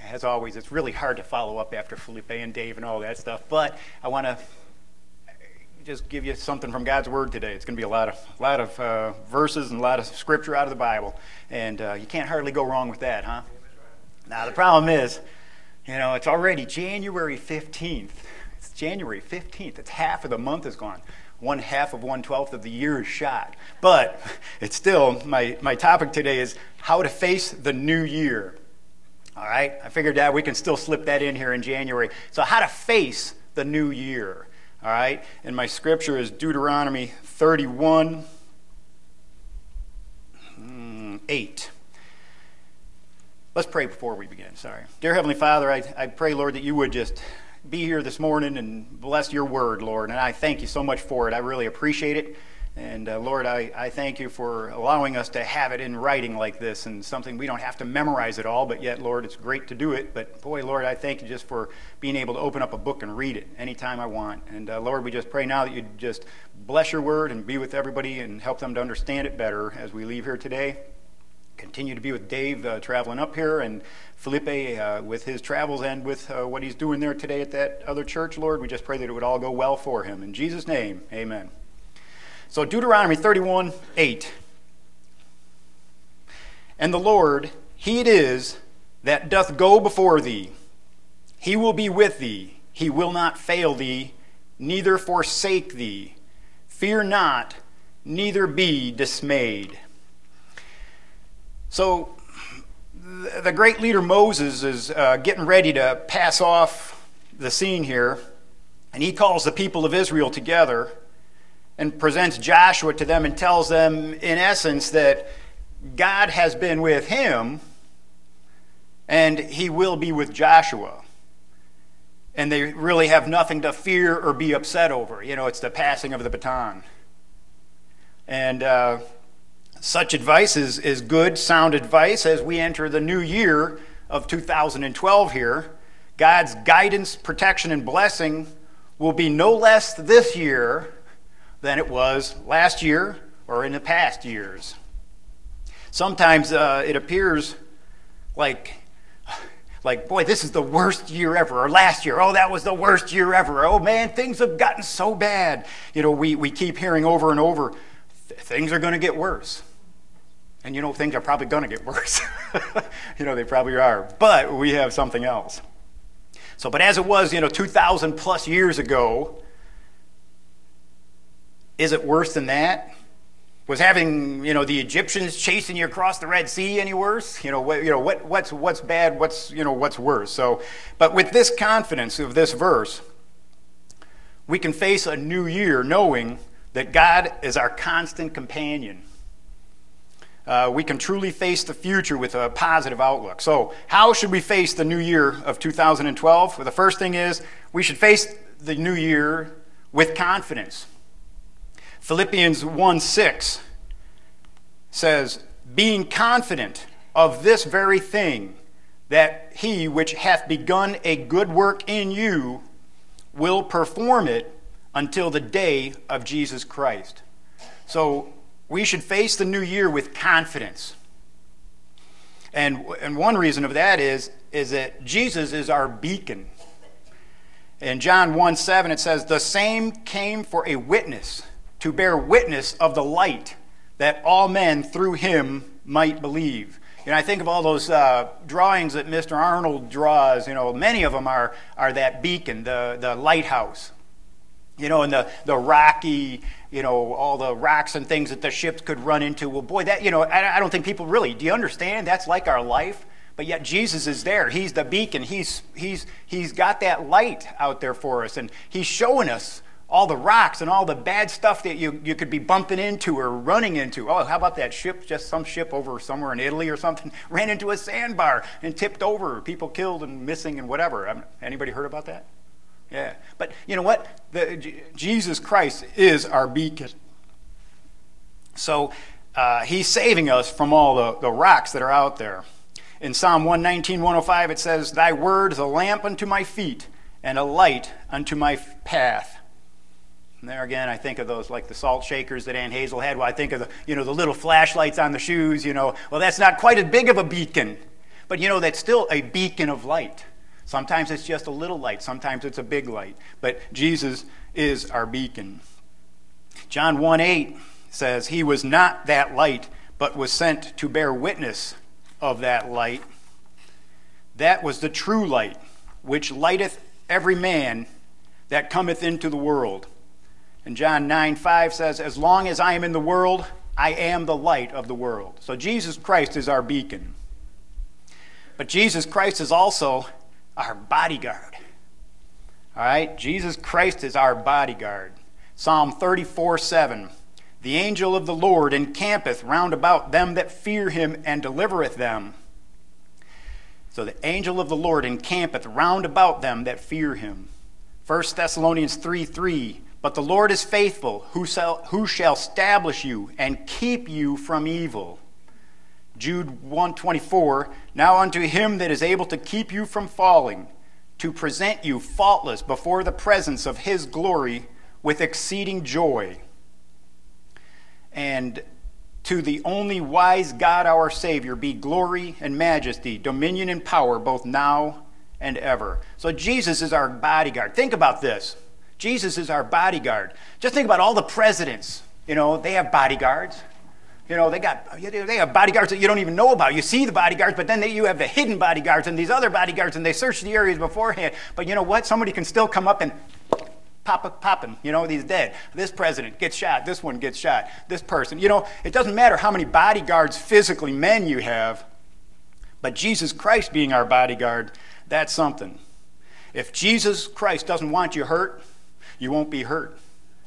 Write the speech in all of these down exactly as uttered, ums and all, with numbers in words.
as always, it's really hard to follow up after Felipe and Dave and all that stuff, but I want to just give you something from God's Word today. It's going to be a lot of, a lot of uh, verses and a lot of scripture out of the Bible, and uh, you can't hardly go wrong with that, huh? Now, the problem is, you know, it's already January fifteenth. It's January fifteenth. It's half of the month is gone. One half of one twelfth of the year is shot. But it's still, my, my topic today is how to face the new year. All right? I figured that we can still slip that in here in January. So how to face the new year. All right? And my scripture is Deuteronomy thirty-one, eight. Let's pray before we begin. Sorry. Dear Heavenly Father, I, I pray, Lord, that you would just be here this morning and bless your word, Lord. And I thank you so much for it. I really appreciate it. And uh, Lord, I, I thank you for allowing us to have it in writing like this and something we don't have to memorize it all, but yet, Lord, it's great to do it. But boy, Lord, I thank you just for being able to open up a book and read it anytime I want. And uh, Lord, we just pray now that you just bless your word and be with everybody and help them to understand it better as we leave here today. Continue to be with Dave uh, traveling up here, and Felipe uh, with his travels and with uh, what he's doing there today at that other church, Lord. We just pray that it would all go well for him. In Jesus' name, amen. So Deuteronomy thirty-one, eight. And the Lord, he it is that doth go before thee. He will be with thee. He will not fail thee, neither forsake thee. Fear not, neither be dismayed. So the great leader Moses is uh, getting ready to pass off the scene here, and he calls the people of Israel together and presents Joshua to them and tells them, in essence, that God has been with him and he will be with Joshua. And they really have nothing to fear or be upset over. You know, it's the passing of the baton. And uh, such advice is, is good, sound advice as we enter the new year of two thousand twelve here. God's guidance, protection, and blessing will be no less this year than it was last year or in the past years. Sometimes uh, it appears like, like, boy, this is the worst year ever, or last year, oh, that was the worst year ever. Oh, man, things have gotten so bad. You know, we, we keep hearing over and over, things are going to get worse. And you know, things are probably going to get worse. You know, they probably are. But we have something else. So, but as it was, you know, two thousand plus years ago, is it worse than that? Was having, you know, the Egyptians chasing you across the Red Sea any worse? You know, what, you know, what, what's, what's bad? What's, you know, what's worse? So, but with this confidence of this verse, we can face a new year knowing that God is our constant companion. Uh, we can truly face the future with a positive outlook. So how should we face the new year of two thousand twelve? Well, the first thing is we should face the new year with confidence. Philippians one six says, being confident of this very thing, that he which hath begun a good work in you will perform it until the day of Jesus Christ. So we should face the new year with confidence. And, and one reason of that is, is that Jesus is our beacon. In John one seven it says, the same came for a witness, to bear witness of the light, that all men through him might believe. You know, I think of all those uh, drawings that Mister Arnold draws, you know, many of them are, are that beacon, the, the lighthouse. You know, and the, the rocky, you know, all the rocks and things that the ships could run into. Well, boy, that, you know, I, I don't think people really, do you understand? That's like our life. But yet Jesus is there. He's the beacon. He's, he's, he's got that light out there for us. And he's showing us all the rocks and all the bad stuff that you, you could be bumping into or running into. Oh, how about that ship? Just some ship over somewhere in Italy or something ran into a sandbar and tipped over. People killed and missing and whatever. Anybody heard about that? Yeah. But you know what? The, J- Jesus Christ is our beacon. So uh, he's saving us from all the, the rocks that are out there. In Psalm one nineteen, one oh five, it says, thy word is a lamp unto my feet and a light unto my path. And there again, I think of those like the salt shakers that Aunt Hazel had. Well, I think of the, you know, the little flashlights on the shoes, you know. Well, that's not quite as big of a beacon. But you know, that's still a beacon of light. Sometimes it's just a little light. Sometimes it's a big light. But Jesus is our beacon. John one eight says, he was not that light, but was sent to bear witness of that light. That was the true light, which lighteth every man that cometh into the world. And John nine five says, as long as I am in the world, I am the light of the world. So Jesus Christ is our beacon. But Jesus Christ is also our bodyguard. All right? Jesus Christ is our bodyguard. Psalm thirty-four seven. The angel of the Lord encampeth round about them that fear him and delivereth them. So the angel of the Lord encampeth round about them that fear him. First Thessalonians three three. But the Lord is faithful, who shall, who shall establish you and keep you from evil. Jude one twenty-four. Now unto him that is able to keep you from falling, to present you faultless before the presence of his glory with exceeding joy. And to the only wise God our Savior be glory and majesty, dominion and power, both now and ever. So Jesus is our bodyguard. Think about this. Jesus is our bodyguard. Just think about all the presidents. You know, they have bodyguards. You know, they got they have bodyguards that you don't even know about. You see the bodyguards, but then they, you have the hidden bodyguards and these other bodyguards, and they search the areas beforehand. But you know what? Somebody can still come up and pop, pop him. You know, he's dead. This president gets shot. This one gets shot. This person. You know, it doesn't matter how many bodyguards, physically, men you have, but Jesus Christ being our bodyguard, that's something. If Jesus Christ doesn't want you hurt, you won't be hurt.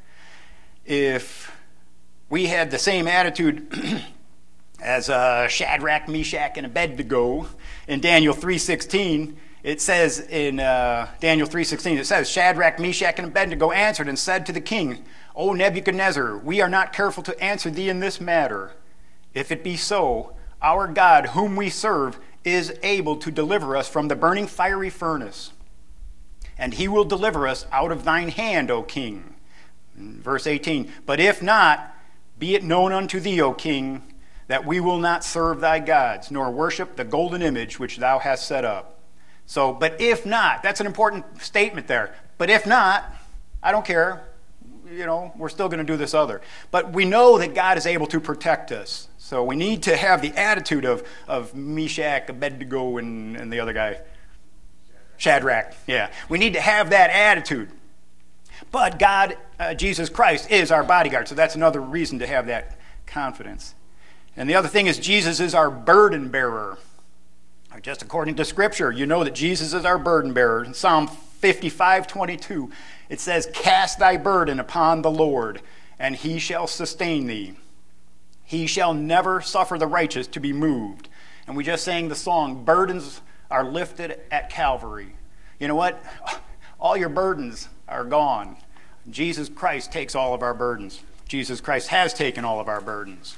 If we had the same attitude as uh, Shadrach, Meshach, and Abednego in Daniel three sixteen, it says in uh, Daniel three sixteen, it says, Shadrach, Meshach, and Abednego answered and said to the king, O Nebuchadnezzar, we are not careful to answer thee in this matter. If it be so, our God, whom we serve, is able to deliver us from the burning fiery furnace. And he will deliver us out of thine hand, O king. Verse eighteen, but if not, be it known unto thee, O king, that we will not serve thy gods, nor worship the golden image which thou hast set up. So, but if not, that's an important statement there. But if not, I don't care. You know, we're still going to do this other. But we know that God is able to protect us. So we need to have the attitude of, of Meshach, Abednego, and, and the other guy. Shadrach, yeah. We need to have that attitude. But God, uh, Jesus Christ, is our bodyguard. So that's another reason to have that confidence. And the other thing is Jesus is our burden bearer. Just according to Scripture, you know that Jesus is our burden bearer. In Psalm fifty-five twenty-two, it says, cast thy burden upon the Lord, and he shall sustain thee. He shall never suffer the righteous to be moved. And we just sang the song, burdens are lifted at Calvary. You know what? All your burdens are gone. Jesus Christ takes all of our burdens. Jesus Christ has taken all of our burdens.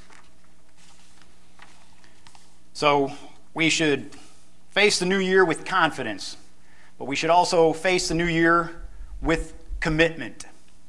So we should face the new year with confidence, but we should also face the new year with commitment.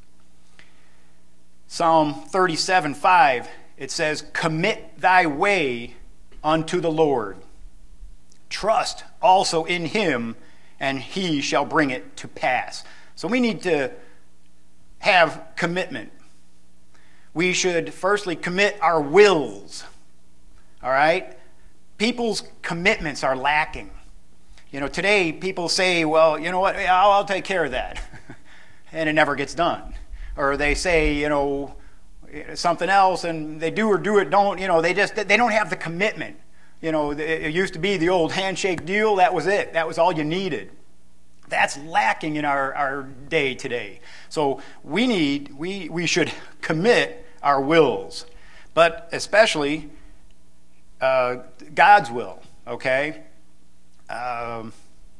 Psalm thirty-seven five, it says, commit thy way unto the Lord. Trust also in him, and he shall bring it to pass. So we need to have commitment. We should firstly commit our wills. All right? People's commitments are lacking. You know, today people say, well, you know what, I'll, I'll take care of that. And it never gets done. Or they say, you know, something else, and they do or do it, don't, you know, they just, they don't have the commitment. You know, it used to be the old handshake deal. That was it. That was all you needed. That's lacking in our, our day today. So we need, we, we should commit our wills, but especially uh, God's will, okay? Um,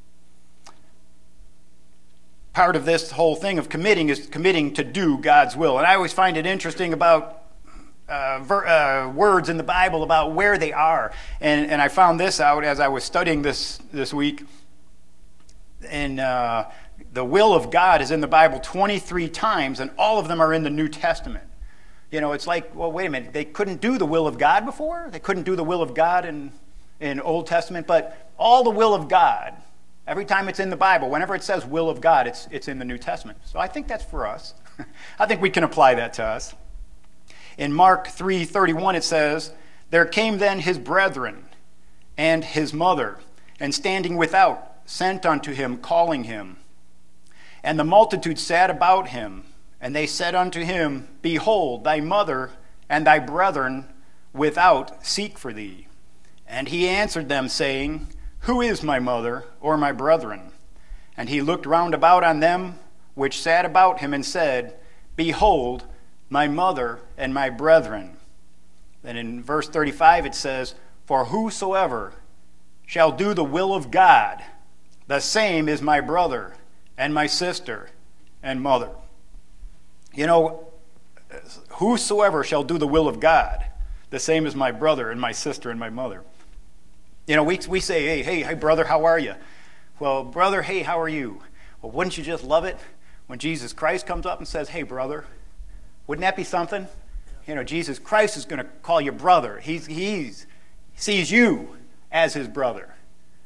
part of this whole thing of committing is committing to do God's will. And I always find it interesting about Uh, ver, uh, words in the Bible about where they are. And, and I found this out as I was studying this this week. And uh, the will of God is in the Bible twenty-three times, and all of them are in the New Testament. You know, it's like, well, wait a minute, they couldn't do the will of God before? They couldn't do the will of God in, in Old Testament, but all the will of God. Every time it's in the Bible, whenever it says will of God, it's, it's in the New Testament. So I think that's for us. I think we can apply that to us. In Mark three thirty-one, it says, "There came then his brethren and his mother, and standing without, sent unto him, calling him. And the multitude sat about him, and they said unto him, Behold, thy mother and thy brethren without seek for thee. And he answered them, saying, Who is my mother or my brethren? And he looked round about on them which sat about him, and said, Behold, my mother and my brethren. Then in verse thirty-five it says, For whosoever shall do the will of God, the same is my brother and my sister and mother. You know, whosoever shall do the will of God, the same is my brother and my sister and my mother. You know, we, we say, hey, hey, hey, brother, how are you? Well, brother, hey, how are you? Well, wouldn't you just love it when Jesus Christ comes up and says, hey, brother? Wouldn't that be something? You know, Jesus Christ is going to call you brother. He's, he's sees you as his brother.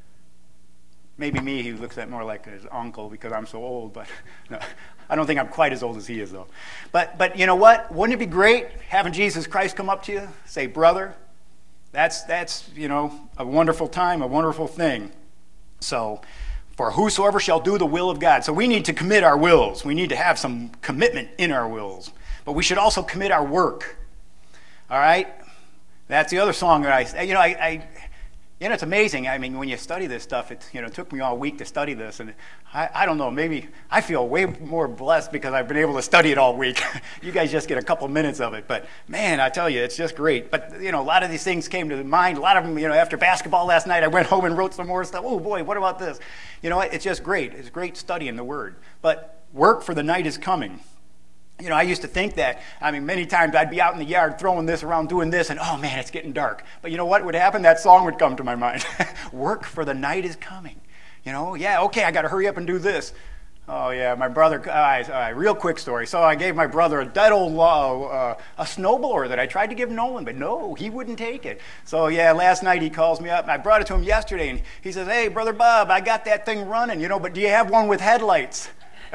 Maybe me, he looks at more like his uncle because I'm so old, but no, I don't think I'm quite as old as he is, though. But, but you know what? Wouldn't it be great having Jesus Christ come up to you, say, brother? That's, that's, you know, a wonderful time, a wonderful thing. So, for whosoever shall do the will of God. So we need to commit our wills. We need to have some commitment in our wills. But we should also commit our work. All right? That's the other song that I, you know, I, I you know, it's amazing. I mean, when you study this stuff, it, you know, it took me all week to study this. And I, I don't know, maybe I feel way more blessed because I've been able to study it all week. You guys just get a couple minutes of it. But, man, I tell you, it's just great. But, you know, a lot of these things came to mind. A lot of them, you know, after basketball last night, I went home and wrote some more stuff. Oh, boy, what about this? You know what? It's just great. It's great studying the Word. But work for the night is coming. You know, I used to think that, I mean, many times I'd be out in the yard throwing this around, doing this, and oh man, it's getting dark. But you know what would happen? That song would come to my mind. Work for the night is coming. You know, yeah, okay, I got to hurry up and do this. Oh yeah, my brother, uh, uh, real quick story. So I gave my brother a dead old uh, a snowblower that I tried to give Nolan, but no, he wouldn't take it. So yeah, last night he calls me up, and I brought it to him yesterday, and he says, hey, Brother Bob, I got that thing running, you know, but do you have one with headlights?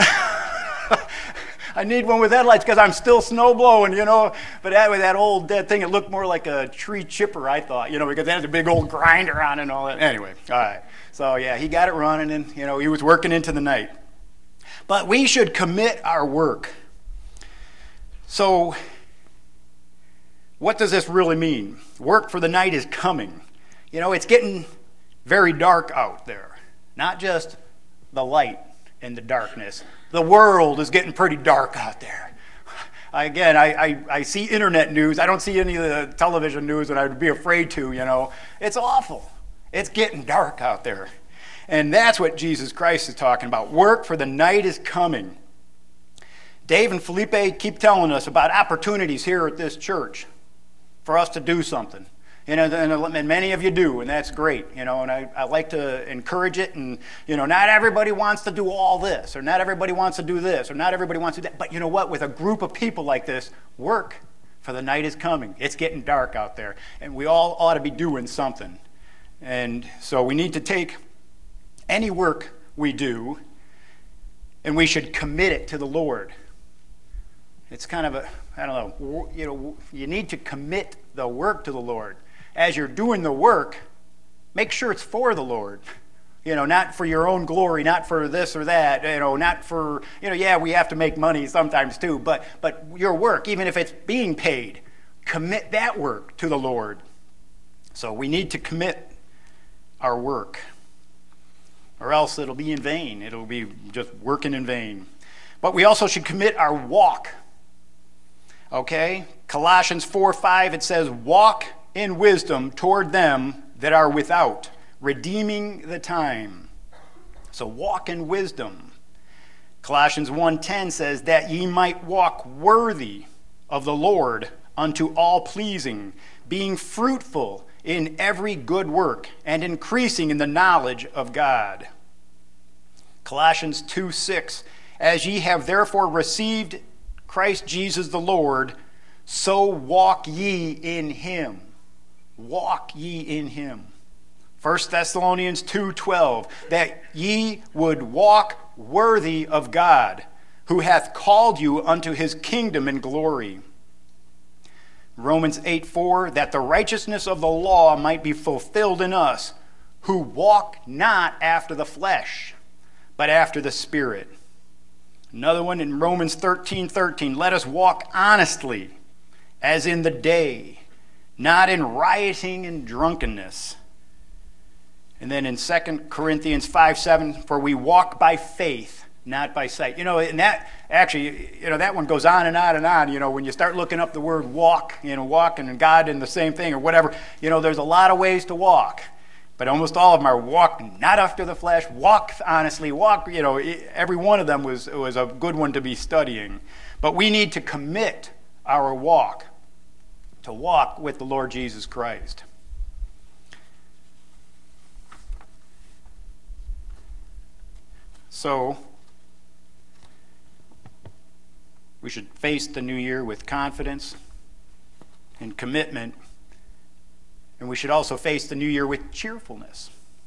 I need one with headlights because I'm still snow blowing, you know. But that, with that old dead thing, it looked more like a tree chipper, I thought, you know, because it has a big old grinder on it and all that. Anyway, all right. So, yeah, he got it running, and, you know, he was working into the night. But we should commit our work. So, what does this really mean? Work for the night is coming. You know, it's getting very dark out there. Not just the light and the darkness. The world is getting pretty dark out there. I, again, I, I, I see internet news. I don't see any of the television news, and I'd be afraid to, you know. It's awful. It's getting dark out there. And that's what Jesus Christ is talking about. Work for the night is coming. Dave and Felipe keep telling us about opportunities here at this church for us to do something. You know, and many of you do, and that's great, you know, and I, I like to encourage it. And, you know, not everybody wants to do all this, or not everybody wants to do this, or not everybody wants to do that. But you know what? With a group of people like this, work for the night is coming. It's getting dark out there, and we all ought to be doing something. And so we need to take any work we do, and we should commit it to the Lord. It's kind of a, I don't know, you know, you need to commit the work to the Lord. As you're doing the work, make sure it's for the Lord. You know, not for your own glory, not for this or that, you know, not for, you know, yeah, we have to make money sometimes too, but but your work, even if it's being paid, commit that work to the Lord. So we need to commit our work, or else it'll be in vain. It'll be just working in vain. But we also should commit our walk. Okay? Colossians four five, it says, walk in wisdom toward them that are without, redeeming the time. So walk in wisdom. Colossians one ten says, that ye might walk worthy of the Lord unto all pleasing, being fruitful in every good work, and increasing in the knowledge of God. Colossians two six, as ye have therefore received Christ Jesus the Lord, so walk ye in him. Walk ye in him. First Thessalonians two twelve, that ye would walk worthy of God, who hath called you unto his kingdom and glory. Romans eight four, that the righteousness of the law might be fulfilled in us, who walk not after the flesh, but after the Spirit. Another one in Romans thirteen thirteen, let us walk honestly, as in the day, not in rioting and drunkenness. And then in Second Corinthians five seven, for we walk by faith, not by sight. You know, and that actually, you know, that one goes on and on and on. You know, when you start looking up the word walk, you know, walk and God and the same thing or whatever, you know, there's a lot of ways to walk. But almost all of them are walk not after the flesh, walk honestly, walk, you know, every one of them was, was a good one to be studying. But we need to commit our walk to walk with the Lord Jesus Christ. So, we should face the new year with confidence and commitment, and we should also face the new year with cheerfulness.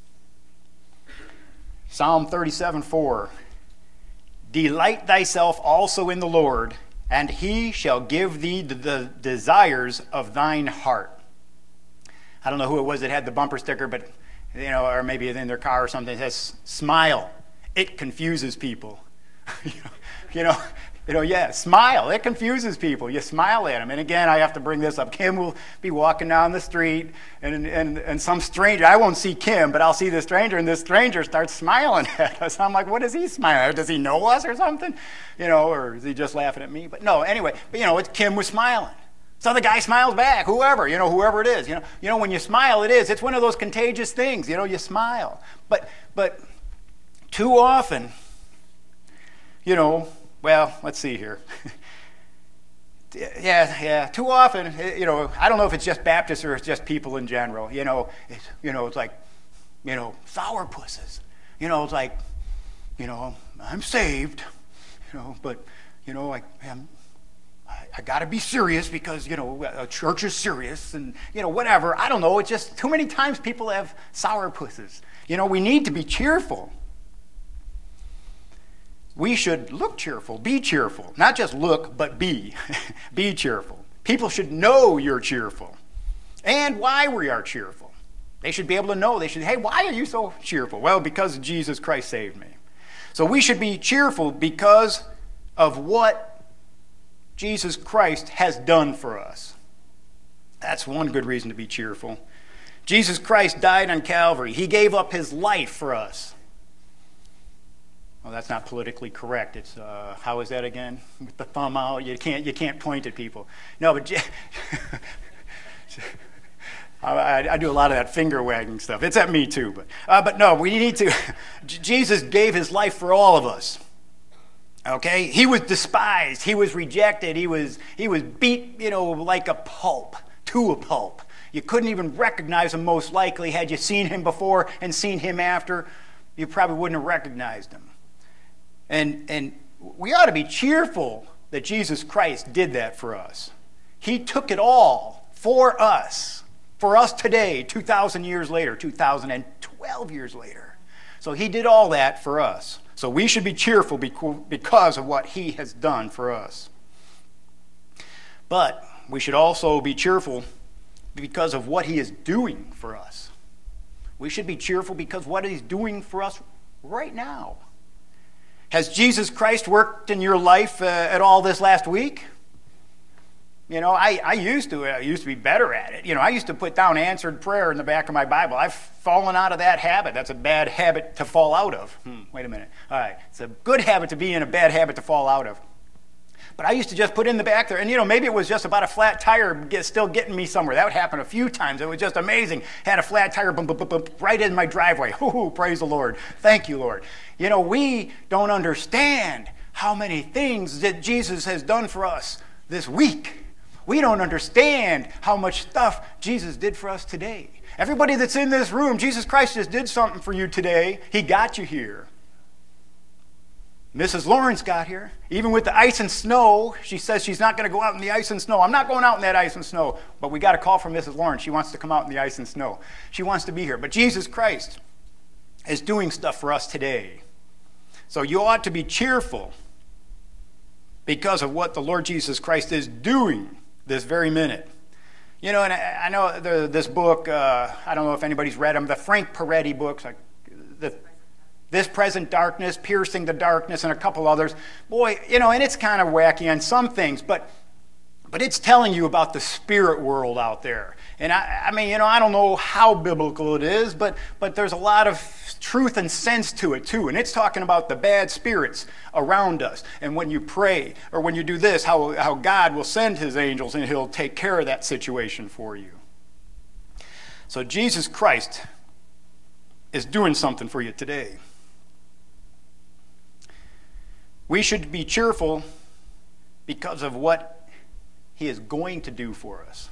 Psalm thirty-seven four, delight thyself also in the Lord, and he shall give thee the desires of thine heart. I don't know who it was that had the bumper sticker, but, you know, or maybe in their car or something, it says, smile. It confuses people. you, know, you know, you know, yeah, smile. It confuses people. You smile at them. And again, I have to bring this up. Kim will be walking down the street, and, and, and some stranger, I won't see Kim, but I'll see the stranger, and this stranger starts smiling at us. I'm like, what is he smiling at? Does he know us or something? You know, or is he just laughing at me? But no, anyway, but, you know, it's, Kim was smiling. So the guy smiles back, whoever, you know, whoever it is. You know, you know, when you smile, it is. It's one of those contagious things. You know, you smile. But, but too often, you know, well, let's see here. yeah, yeah, too often, you know, I don't know if it's just Baptists or it's just people in general. You know, it's, you know, it's like, you know, sourpusses. You know, it's like, you know, I'm saved, you know, but, you know, I, I'm, I, I got to be serious because, you know, a church is serious and, you know, whatever. I don't know. It's just too many times people have sourpusses. You know, we need to be cheerful. We should look cheerful, be cheerful. Not just look, but be. Be cheerful. People should know you're cheerful and why we are cheerful. They should be able to know. They should, hey, why are you so cheerful? Well, because Jesus Christ saved me. So we should be cheerful because of what Jesus Christ has done for us. That's one good reason to be cheerful. Jesus Christ died on Calvary. He gave up his life for us. Well, that's not politically correct. It's uh, how is that again? With the thumb out, you can't you can't point at people. No, but I, I do a lot of that finger wagging stuff. It's at me too, but uh, but no, we need to. Jesus gave his life for all of us. Okay, he was despised, he was rejected, he was he was beat, you know, like a pulp to a pulp. You couldn't even recognize him. Most likely, had you seen him before and seen him after, you probably wouldn't have recognized him. And, and we ought to be cheerful that Jesus Christ did that for us. He took it all for us, for us today, two thousand years later, two thousand twelve years later. So he did all that for us. So we should be cheerful because of what he has done for us. But we should also be cheerful because of what he is doing for us. We should be cheerful because of what he's doing for us right now. Has Jesus Christ worked in your life uh, at all this last week? You know, I, I used to I used to be better at it. You know, I used to put down answered prayer in the back of my Bible. I've fallen out of that habit. That's a bad habit to fall out of. Hmm, wait a minute. All right. It's a good habit to be in, a bad habit to fall out of. But I used to just put in the back there, and, you know, maybe it was just about a flat tire get, still getting me somewhere. That would happen a few times. It was just amazing. Had a flat tire boom, boom, boom, boom, right in my driveway. Ooh, praise the Lord. Thank you, Lord. You know, we don't understand how many things that Jesus has done for us this week. We don't understand how much stuff Jesus did for us today. Everybody that's in this room, Jesus Christ just did something for you today. He got you here. Missus Lawrence got here. Even with the ice and snow, she says she's not going to go out in the ice and snow. I'm not going out in that ice and snow. But we got a call from Missus Lawrence. She wants to come out in the ice and snow. She wants to be here. But Jesus Christ is doing stuff for us today. So you ought to be cheerful because of what the Lord Jesus Christ is doing this very minute. You know, and I, I know the, this book, uh, I don't know if anybody's read them, the Frank Peretti books, like the This Present Darkness, Piercing the Darkness, and a couple others. Boy, you know, and it's kind of wacky on some things, but but it's telling you about the spirit world out there. And I, I mean, you know, I don't know how biblical it is, but but there's a lot of truth and sense to it too. And it's talking about the bad spirits around us. And when you pray or when you do this, how, how God will send his angels and he'll take care of that situation for you. So Jesus Christ is doing something for you today. We should be cheerful because of what he is going to do for us.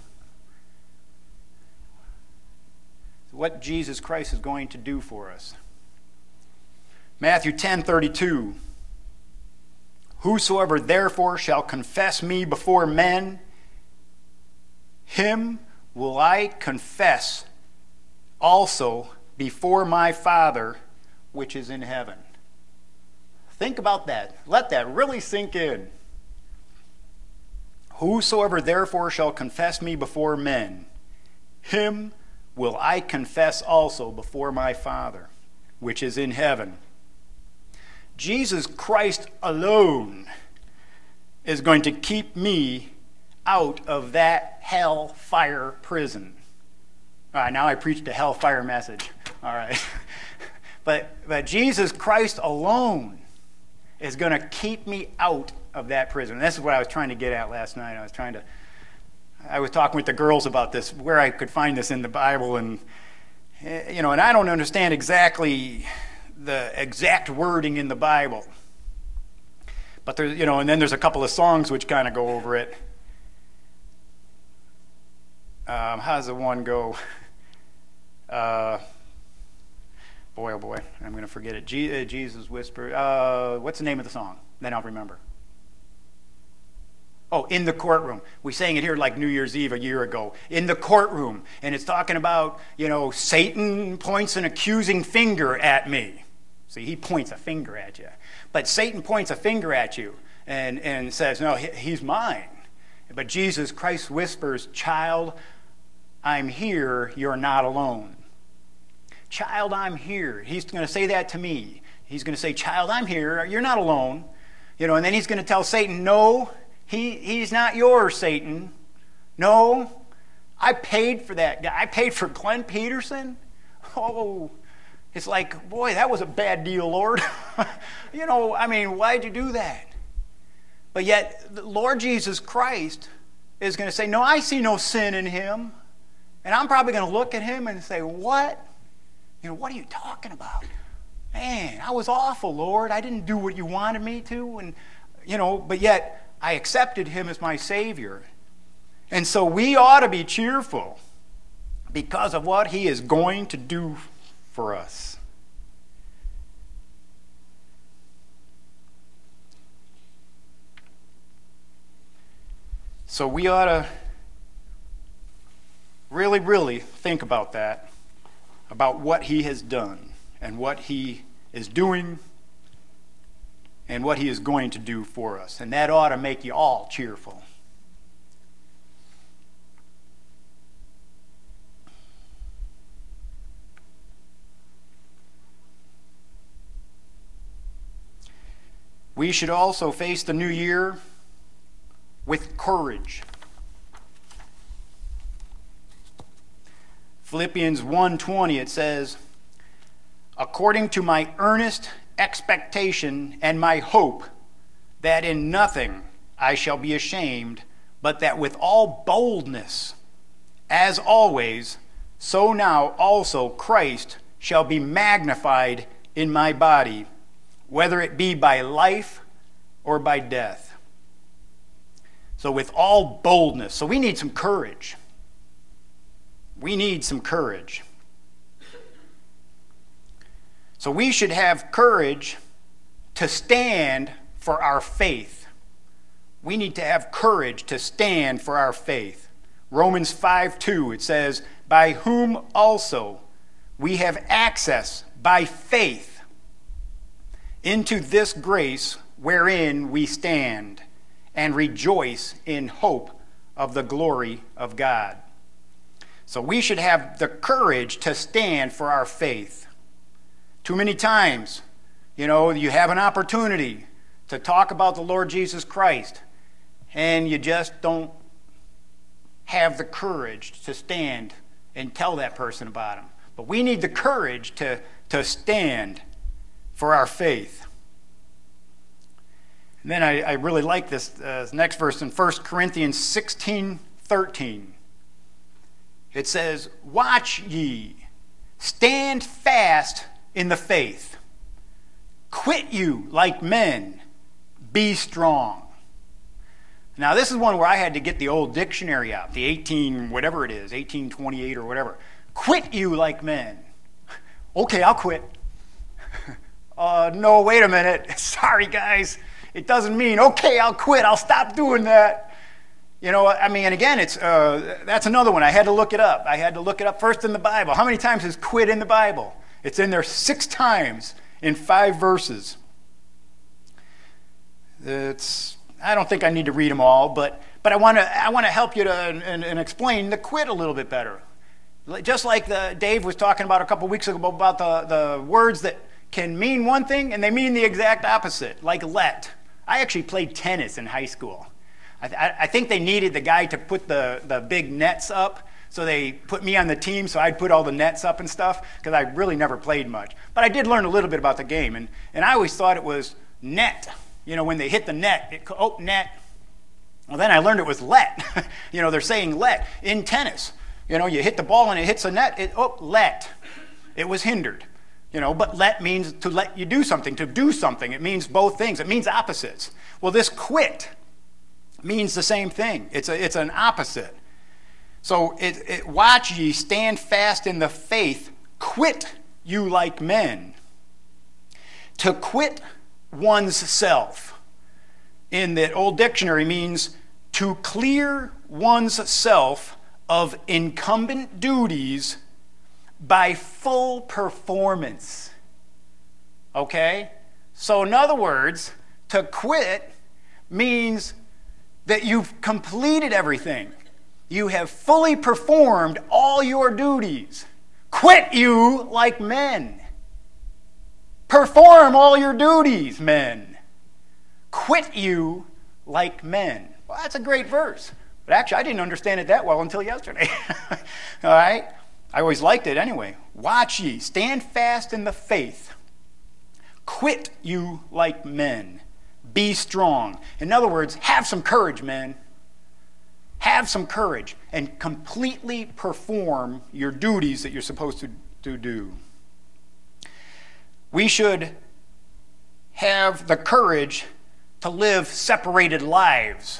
What Jesus Christ is going to do for us. Matthew ten thirty-two. Whosoever therefore shall confess me before men, him will I confess also before my Father which is in heaven. Think about that. Let that really sink in. Whosoever therefore shall confess me before men, him will I confess also before my Father, which is in heaven. Jesus Christ alone is going to keep me out of that hellfire prison. All right, now I preached a hellfire message. All right. But, but Jesus Christ alone is going to keep me out of that prison. This is what I was trying to get at last night. I was trying to, I was talking with the girls about this, where I could find this in the Bible, and you know, and I don't understand exactly the exact wording in the Bible. But there's, you know, and then there's a couple of songs which kind of go over it. Um, how does the one go? Uh, boy, oh boy, I'm going to forget it. Je- uh, Jesus Whisper. Uh, what's the name of the song? Then I'll remember. Oh, In the Courtroom. We sang it here like New Year's Eve a year ago. In the courtroom. And it's talking about, you know, Satan points an accusing finger at me. See, he points a finger at you. But Satan points a finger at you and, and says, no, he, he's mine. But Jesus Christ whispers, child, I'm here, you're not alone. Child, I'm here. He's going to say that to me. He's going to say, child, I'm here, you're not alone. You know, and then he's going to tell Satan, no, he, he's not yours, Satan. No, I paid for that guy. I paid for Glenn Peterson. Oh, it's like, boy, that was a bad deal, Lord. You know, I mean, why'd you do that? But yet, the Lord Jesus Christ is going to say, no, I see no sin in him. And I'm probably going to look at him and say, what? You know, what are you talking about? Man, I was awful, Lord. I didn't do what you wanted me to. And, you know, but yet I accepted him as my Savior. And so we ought to be cheerful because of what he is going to do for us. So we ought to really, really think about that, about what he has done and what he is doing and what he is going to do for us. And that ought to make you all cheerful. We should also face the new year with courage. Philippians one twenty, it says, according to my earnest expectation and my hope that in nothing I shall be ashamed, but that with all boldness, as always, so now also Christ shall be magnified in my body, whether it be by life or by death. So with all boldness. So we need some courage. We need some courage. So we should have courage to stand for our faith. We need to have courage to stand for our faith. Romans five two, it says, by whom also we have access by faith into this grace wherein we stand and rejoice in hope of the glory of God. So we should have the courage to stand for our faith. Too many times, you know, you have an opportunity to talk about the Lord Jesus Christ, and you just don't have the courage to stand and tell that person about him. But we need the courage to, to stand for our faith. And then I, I really like this uh, next verse in First Corinthians sixteen thirteen. It says, watch ye, stand fast in the faith. Quit you like men, be strong. Now this is one where I had to get the old dictionary out, the eighteen, whatever it is, eighteen twenty-eight or whatever. Quit you like men. Okay, I'll quit. uh, no, wait a minute. Sorry, guys. It doesn't mean, okay, I'll quit. I'll stop doing that. You know, I mean, and again, it's uh, that's another one. I had to look it up. I had to look it up first in the Bible. How many times is quit in the Bible? It's in there six times in five verses. It's, I don't think I need to read them all, but but I want to I want to help you to and, and explain the quit a little bit better. Just like the Dave was talking about a couple weeks ago about the, the words that can mean one thing and they mean the exact opposite, like let. I actually played tennis in high school. I, th- I think they needed the guy to put the, the big nets up, so they put me on the team so I'd put all the nets up and stuff, because I really never played much. But I did learn a little bit about the game, and, and I always thought it was net. You know, when they hit the net, it, oh, net. Well, then I learned it was let. You know, they're saying let in tennis. You know, you hit the ball and it hits the net, it, oh, let. It was hindered. You know, but let means to let you do something, to do something. It means both things. It means opposites. Well, this quit means the same thing. It's a, it's an opposite. So it, it, watch ye, stand fast in the faith, quit you like men. To quit one's self in the old dictionary means to clear one's self of incumbent duties by full performance. Okay? So in other words, to quit means that you've completed everything. You have fully performed all your duties. Quit you like men. Perform all your duties, men. Quit you like men. Well, that's a great verse. But actually, I didn't understand it that well until yesterday. All right? I always liked it anyway. Watch ye, stand fast in the faith. Quit you like men. Be strong. In other words, have some courage, men. Have some courage and completely perform your duties that you're supposed to, to do. We should have the courage to live separated lives.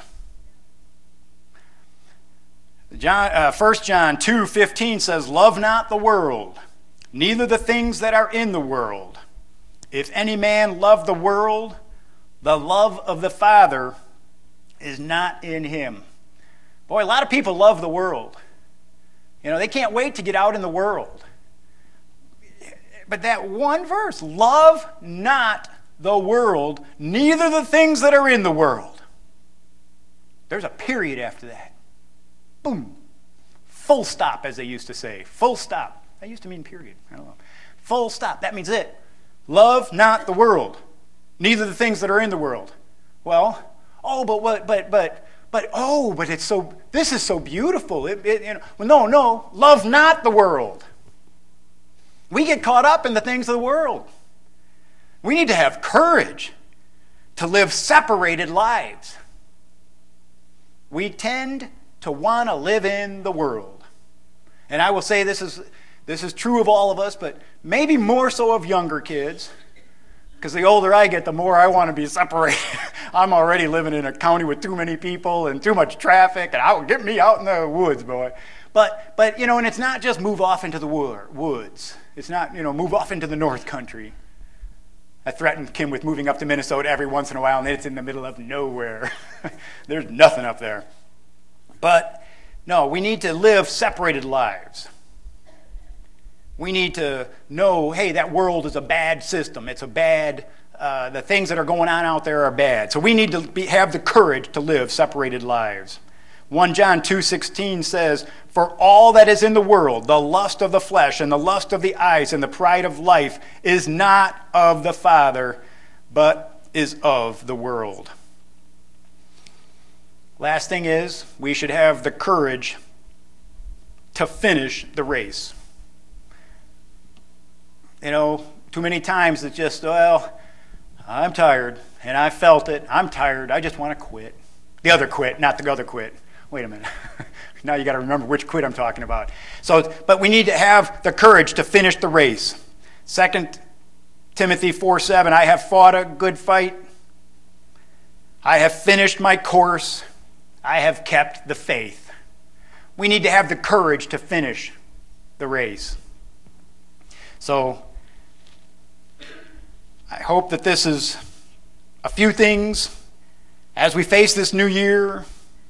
John, uh, First John two fifteen says, love not the world, neither the things that are in the world. If any man love the world, the love of the Father is not in him. Boy, a lot of people love the world. You know, they can't wait to get out in the world. But that one verse, love not the world, neither the things that are in the world. There's a period after that. Boom. Full stop, as they used to say. Full stop. That used to mean period. I don't know. Full stop. That means it. Love not the world, neither the things that are in the world. Well, oh, but what, but, but, but, oh, but it's so, this is so beautiful. It, it, you know, well, no, no, love not the world. We get caught up in the things of the world. We need to have courage to live separated lives. We tend to want to live in the world. And I will say this is this is true of all of us, but maybe more so of younger kids. Because the older I get, the more I want to be separated. I'm already living in a county with too many people and too much traffic, and out, get me out in the woods, boy. But, but you know, and it's not just move off into the woods. It's not, you know, move off into the North Country. I threatened Kim with moving up to Minnesota every once in a while, and it's in the middle of nowhere. There's nothing up there. But no, we need to live separated lives. We need to know, hey, that world is a bad system. It's a bad, uh, the things that are going on out there are bad. So we need to be, have the courage to live separated lives. First John two sixteen says, "For all that is in the world, the lust of the flesh and the lust of the eyes and the pride of life is not of the Father, but is of the world." Last thing is, we should have the courage to finish the race. You know, too many times it's just, well, I'm tired, and I felt it. I'm tired. I just want to quit. The other quit, not the other quit. Wait a minute. Now you got to remember which quit I'm talking about. So, but we need to have the courage to finish the race. Second Timothy four seven, "I have fought a good fight. I have finished my course. I have kept the faith." We need to have the courage to finish the race. So, I hope that this is a few things as we face this new year.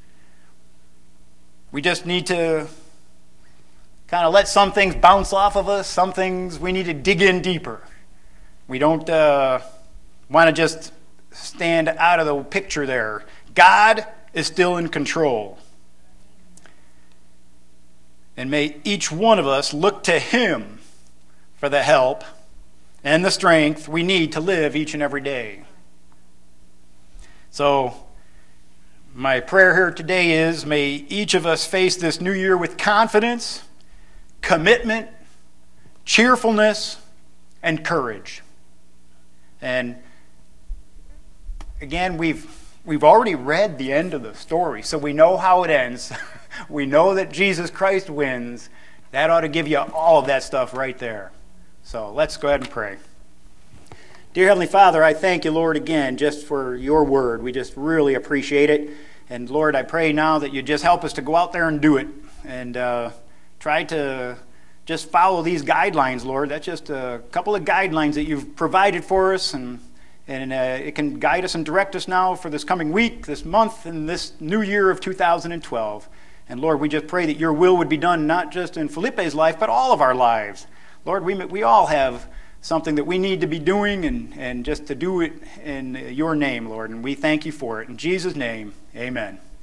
We just need to kind of let some things bounce off of us. Some things we need to dig in deeper. We don't uh, want to just stand out of the picture there. God is still in control. And may each one of us look to Him for the help and the strength we need to live each and every day. So, my prayer here today is, may each of us face this new year with confidence, commitment, cheerfulness, and courage. And again, we've we've already read the end of the story, so we know how it ends. We know that Jesus Christ wins. That ought to give you all of that stuff right there. So let's go ahead and pray. Dear Heavenly Father, I thank you, Lord, again, just for your word. We just really appreciate it. And Lord, I pray now that you just help us to go out there and do it. And uh, try to just follow these guidelines, Lord. That's just a couple of guidelines that you've provided for us. And, and uh, it can guide us and direct us now for this coming week, this month, and this new year of two thousand twelve. And Lord, we just pray that your will would be done not just in Felipe's life, but all of our lives. Lord, we, we all have something that we need to be doing, and, and just to do it in your name, Lord. And we thank you for it. In Jesus' name, amen.